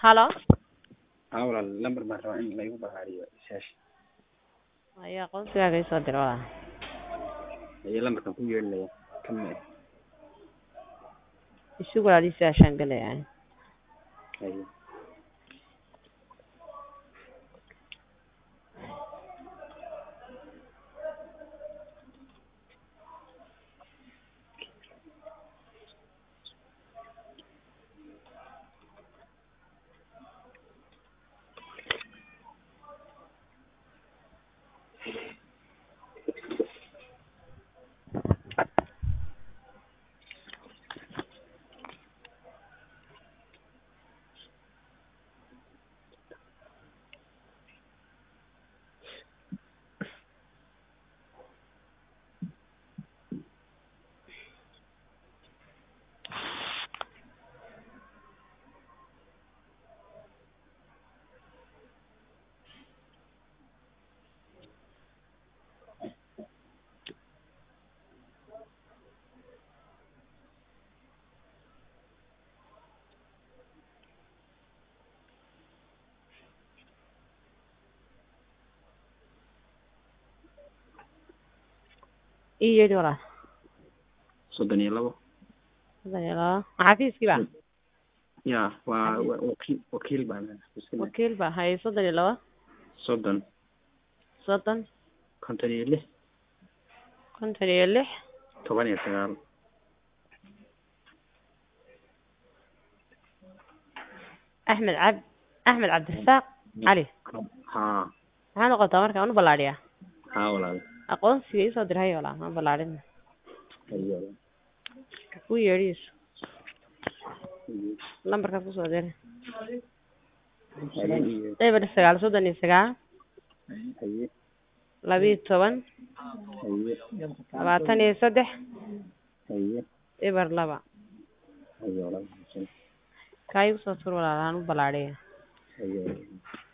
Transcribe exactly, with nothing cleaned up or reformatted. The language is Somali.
halo haa walaal lambar baan rabaa in laygu ballaariyo shaash ayaa aqoonsigaaga isoo dira walaal iyo lambarkan ku yeelaya kama isu walaal isaashaan galaya haye ii yeedhi walaal soddon iyo labo soddon iyo labo maxaafiiskii ba ya waa wakiil wakiil baan wakiil ba haye soddon iyo labo soddon soddon konton iyo lix konton iyo lix toban iyo sagaal axmed cab axmed cabdirasaaq cali haa maxaa noqotaa marka anu ballaadhiyaa haa walaal aqoonsiga isoo dir hayo walaal aan ballaadhin hayo ku yeedhiiso lambarka kusoo dir haye eber sagaal soddon iyo sagaal haye labiyo toban haye labaatan iyo saddex haye eber laba hayo walaal kaa igu soo tur walaal aan u ballaadhiya hayo